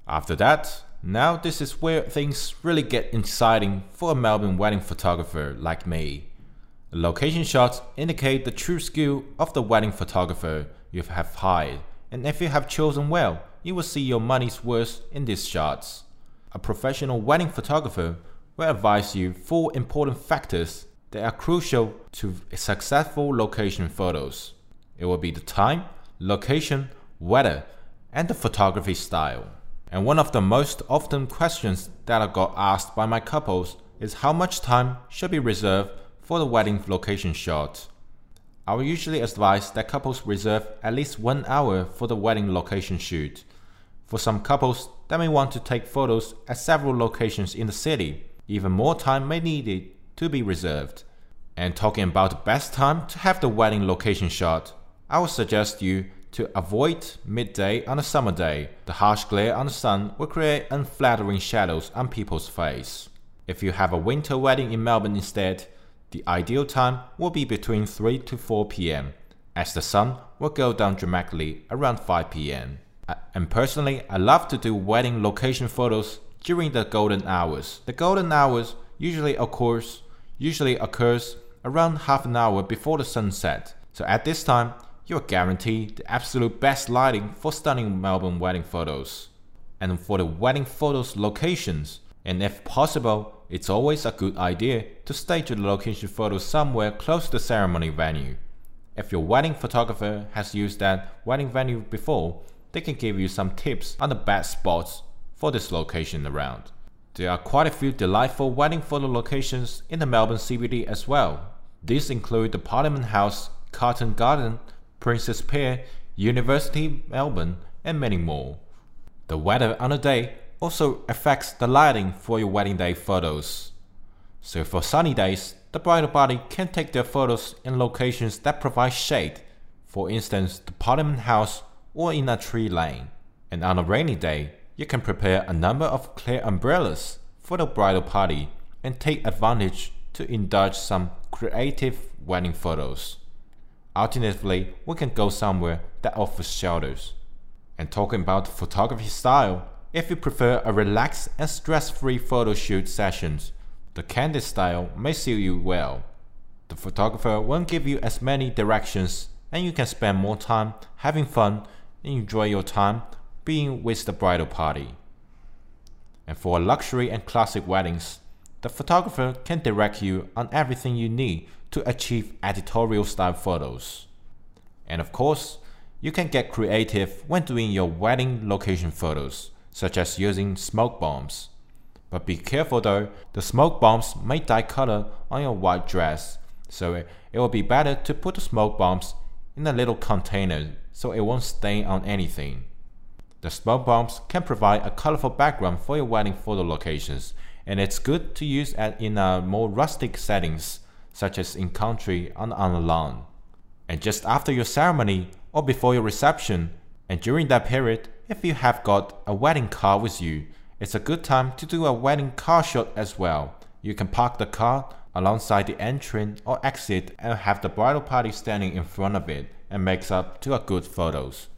After that, now this is where things really get exciting for a Melbourne wedding photographer like me. The location shots indicate the true skill of the wedding photographer you have hired, and if you have chosen well, you will see your money's worth in these shots. A professional wedding photographer will advise you 4 important factors that are crucial to successful location photos. It will be the time, location, weather, and the photography style. And one of the most often questions that I got asked by my couples is how much time should be reserved for the wedding location shot. I will usually advise that couples reserve at least 1 hour for the wedding location shoot. For some couples that may want to take photos at several locations in the city, even more time may need it to be reserved. And talking about the best time to have the wedding location shot, I would suggest you to avoid midday on a summer day. The harsh glare on the sun will create unflattering shadows on people's face. If you have a winter wedding in Melbourne instead, the ideal time will be between 3 to 4 p.m. as the sun will go down dramatically around 5 p.m. And personally, I love to do wedding location photos during the golden hours. The golden hours usually occurs around half an hour before the sunset. So at this time, you're guaranteed the absolute best lighting for stunning Melbourne wedding photos. And for the wedding photos locations, and if possible, it's always a good idea to stage the location photos somewhere close to the ceremony venue. If your wedding photographer has used that wedding venue before, they can give you some tips on the best spots for this location around. There are quite a few delightful wedding photo locations in the Melbourne CBD as well. These include the Parliament House, Carlton Garden, Princess Pier, University Melbourne, and many more. The weather on the day also affects the lighting for your wedding day photos. So for sunny days, the bridal party can take their photos in locations that provide shade, for instance the Parliament House or in a tree lane. And on a rainy day, you can prepare a number of clear umbrellas for the bridal party and take advantage to indulge some creative wedding photos. Alternatively, we can go somewhere that offers shelters. And talking about photography style, if you prefer a relaxed and stress-free photo shoot sessions, the candid style may suit you well. The photographer won't give you as many directions and you can spend more time having fun and enjoy your time being with the bridal party. And for luxury and classic weddings, the photographer can direct you on everything you need to achieve editorial style photos. And of course, you can get creative when doing your wedding location photos, such as using smoke bombs. But be careful though, the smoke bombs may dye color on your white dress, so it will be better to put the smoke bombs in a little container so it won't stain on anything. The smoke bombs can provide a colorful background for your wedding photo locations, and it's good to use in more rustic settings, such as in country on the lawn. And just after your ceremony or before your reception, and during that period, if you have got a wedding car with you, it's a good time to do a wedding car shot as well. You can park the car alongside the entrance or exit and have the bridal party standing in front of it and makes up to a good photos.